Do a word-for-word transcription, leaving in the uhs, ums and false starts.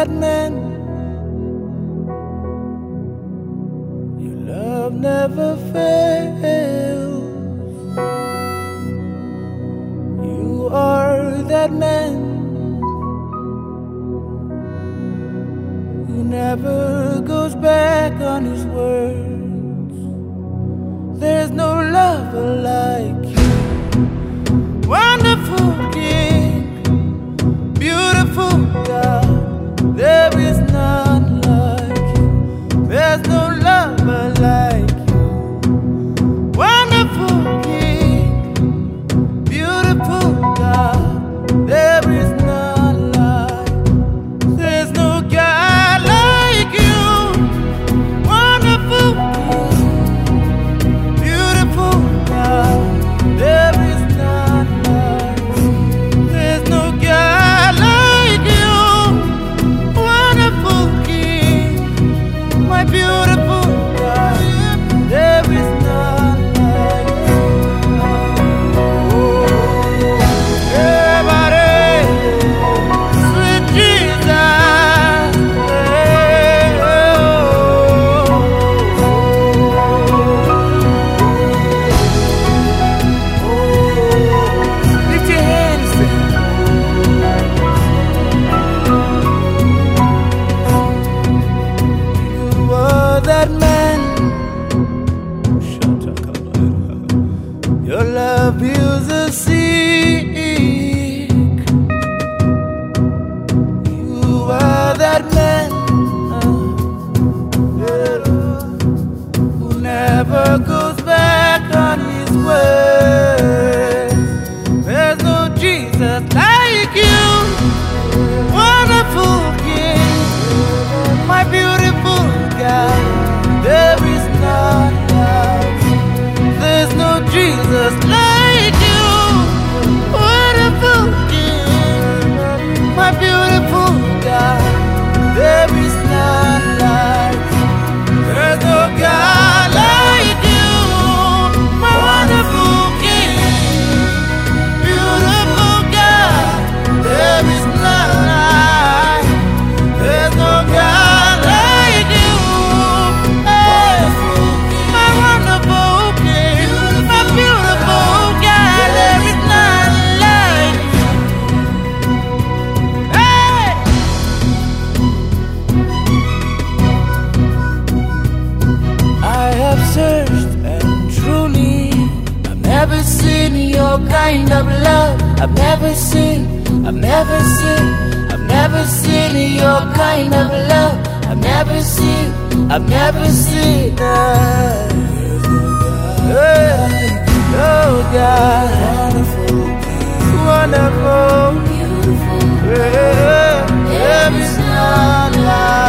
that man. Your love never fails. You are that man who never goes back on his words. There's no lover like you. Wonderful King, beautiful God, there is none like you. There's no lover like you. Wonderful King, beautiful God, there is none like you. There's no God like you. Wonderful King, beautiful God, there is none like you. There's no God like you. Wonderful King, my beautiful God, there is none like you. Oh, everybody, sweet Jesus, hey, oh, oh, lift your hands, sing. You are that man. Your love heals the sick. You are that man who never goes back on his word. There's no Jesus like you. Wonderful King, my beautiful God, there is none like you. There's no Jesus like you. Wonderful King, my beautiful God, there is none like you. There's no God like you. My wonderful King, beautiful God, there is none like you. There's no God like you. Hey, my wonderful King, my beautiful God, there is none like you. Hey, I have searched and truly I've never seen your kind of love. I've never seen, I've never seen, I've never seen your kind of love. I've never seen, I've never seen that. Hey, oh God, wonderful, beautiful, yeah, there is none like